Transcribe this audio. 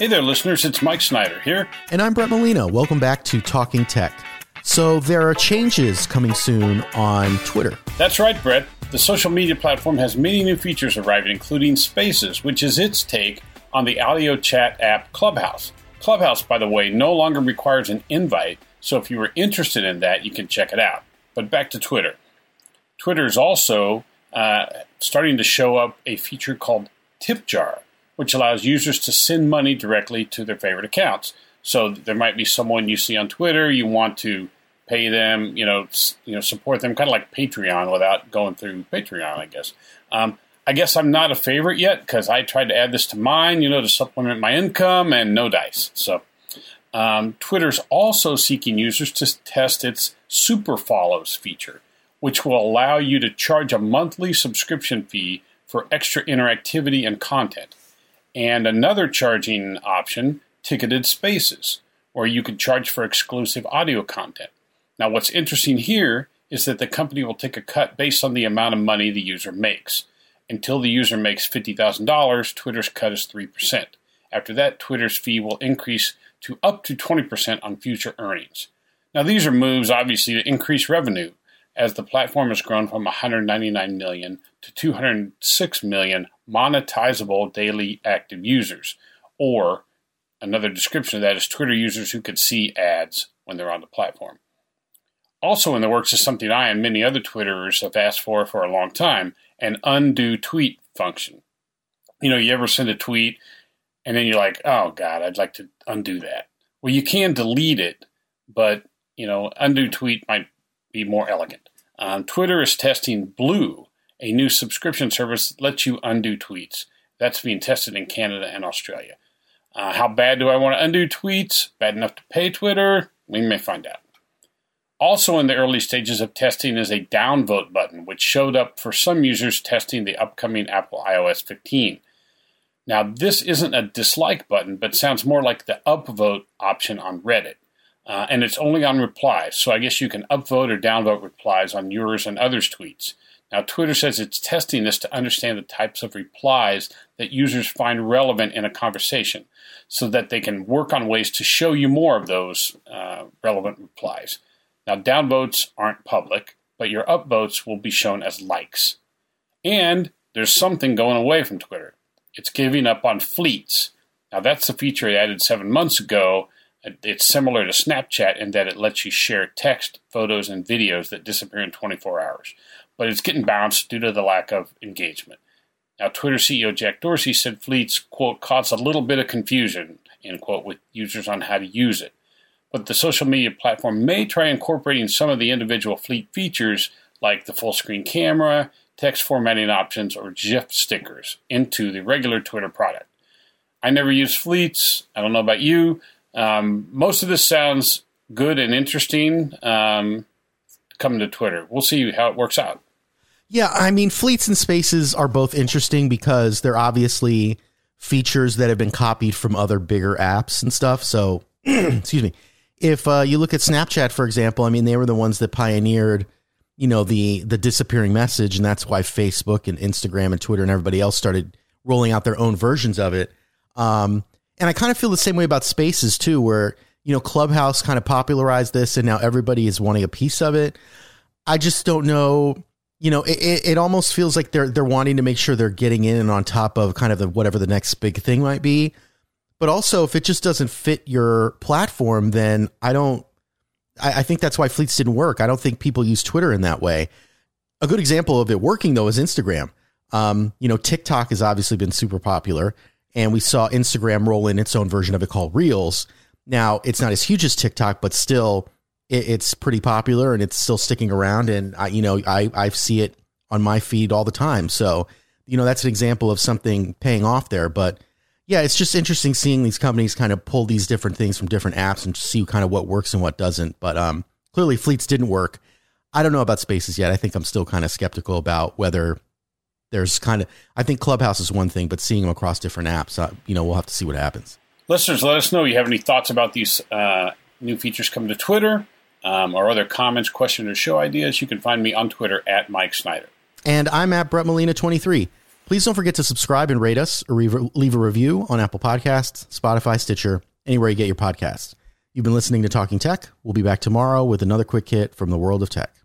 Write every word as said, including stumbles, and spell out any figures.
Hey there, listeners. It's Mike Snyder here. And I'm Brett Molina. Welcome back to Talking Tech. So there are changes coming soon on Twitter. That's right, Brett. The social media platform has many new features arriving, including Spaces, which is its take on the audio chat app Clubhouse. Clubhouse, by the way, no longer requires an invite, so if you were interested in that, you can check it out. But back to Twitter. Twitter is also uh, starting to show up a feature called Tip Jar, which allows users to send money directly to their favorite accounts. So there might be someone you see on Twitter, you want to pay them, you know, s- you know, support them, kind of like Patreon without going through Patreon, I guess. Um, I guess I'm not a favorite yet because I tried to add this to mine, you know, to supplement my income, and no dice. So um, Twitter's also seeking users to test its Super Follows feature, which will allow you to charge a monthly subscription fee for extra interactivity and content. And another charging option, Ticketed Spaces, where you could charge for exclusive audio content. Now, what's interesting here is that the company will take a cut based on the amount of money the user makes. Until the user makes fifty thousand dollars, Twitter's cut is three percent. After that, Twitter's fee will increase to up to twenty percent on future earnings. Now, these are moves, obviously, to increase revenue, as the platform has grown from one hundred ninety-nine million to two hundred six million monetizable daily active users, or another description of that is Twitter users who could see ads when they're on the platform. Also in the works is something I and many other Twitterers have asked for for a long time, an undo tweet function. You know, you ever send a tweet and then you're like, oh God, I'd like to undo that. Well, you can delete it, but, you know, undo tweet might be more elegant. Um, Twitter is testing Blue, a new subscription service that lets you undo tweets. That's being tested in Canada and Australia. Uh, how bad do I want to undo tweets? Bad enough to pay Twitter? We may find out. Also in the early stages of testing is a downvote button, which showed up for some users testing the upcoming Apple i O S fifteen. Now, this isn't a dislike button, but sounds more like the upvote option on Reddit. Uh, and it's only on replies, so I guess you can upvote or downvote replies on yours and others' tweets. Now, Twitter says it's testing this to understand the types of replies that users find relevant in a conversation, so that they can work on ways to show you more of those uh, relevant replies. Now, downvotes aren't public, but your upvotes will be shown as likes. And there's something going away from Twitter. It's giving up on fleets. Now, that's the feature it added seven months ago. It's similar to Snapchat in that it lets you share text, photos, and videos that disappear in twenty-four hours. But it's getting bounced due to the lack of engagement. Now, Twitter C E O Jack Dorsey said fleets, quote, cause a little bit of confusion, end quote, with users on how to use it. But the social media platform may try incorporating some of the individual fleet features, like the full-screen camera, text formatting options, or GIF stickers, into the regular Twitter product. I never use fleets. I don't know about you. Um, most of this sounds good and interesting um, coming to Twitter. We'll see how it works out. Yeah, I mean, fleets and spaces are both interesting because they're obviously features that have been copied from other bigger apps and stuff. So, excuse me. If uh, you look at Snapchat, for example, I mean, they were the ones that pioneered, you know, the the disappearing message. And that's why Facebook and Instagram and Twitter and everybody else started rolling out their own versions of it. Um, and I kind of feel the same way about spaces, too, where, you know, Clubhouse kind of popularized this and now everybody is wanting a piece of it. I just don't know. You know, it, it almost feels like they're they're wanting to make sure they're getting in and on top of kind of the, whatever the next big thing might be. But also, if it just doesn't fit your platform, then I don't I, I think that's why fleets didn't work. I don't think people use Twitter in that way. A good example of it working, though, is Instagram. Um, you know, TikTok has obviously been super popular, and we saw Instagram roll in its own version of it called Reels. Now, it's not as huge as TikTok, but still it, it's pretty popular and it's still sticking around. And, I, you know, I, I see it on my feed all the time. So, you know, that's an example of something paying off there. But yeah, it's just interesting seeing these companies kind of pull these different things from different apps and see kind of what works and what doesn't. But um, clearly fleets didn't work. I don't know about spaces yet. I think I'm still kind of skeptical about whether there's kind of, I think Clubhouse is one thing, but seeing them across different apps, uh, you know, we'll have to see what happens. Listeners, let us know you have any thoughts about these uh, new features coming to Twitter um, or other comments, questions, or show ideas. You can find me on Twitter at Mike Snyder. And I'm at Brett Molina twenty-three. Please don't forget to subscribe and rate us or leave a review on Apple Podcasts, Spotify, Stitcher, anywhere you get your podcasts. You've been listening to Talking Tech. We'll be back tomorrow with another quick hit from the world of tech.